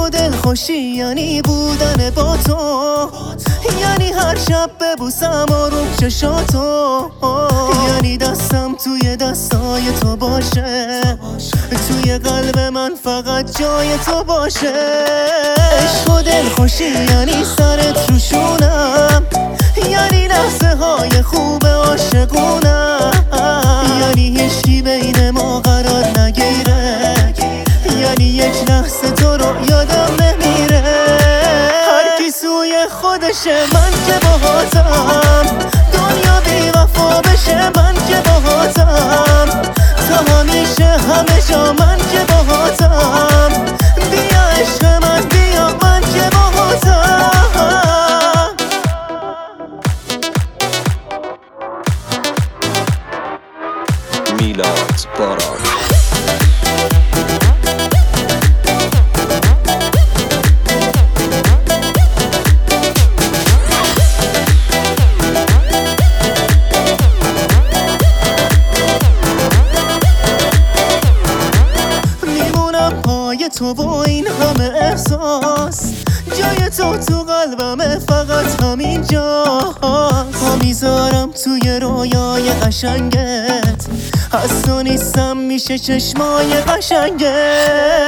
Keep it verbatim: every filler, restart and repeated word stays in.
و دلخوشی یعنی بودن با تو، یعنی هر شب ببوسم آروم چشاتو، یعنی دستم توی دستای تو باشه، توی قلب من فقط جای تو باشه. عشق و دلخوشی یعنی سرت روشونم، یعنی لحظه های خوب عاشقونم، یعنی هیچکی بین ما قرار نگیره، یعنی یک لحظه تو رو یادم نمیره. هر کی سوی خودشه من که باهاتم، دنیا بی وفا بشه من که باهاتم، تا همیشه همه جا من که باهاتم، بیا عشق من بیا من که باهاتم. میلاد باران. تو با این همه احساس، جای تو تو قلبمه فقط همین جا، پا میذارم توی رویای قشنگت، از تو نیستم میشه چشمای قشنگت.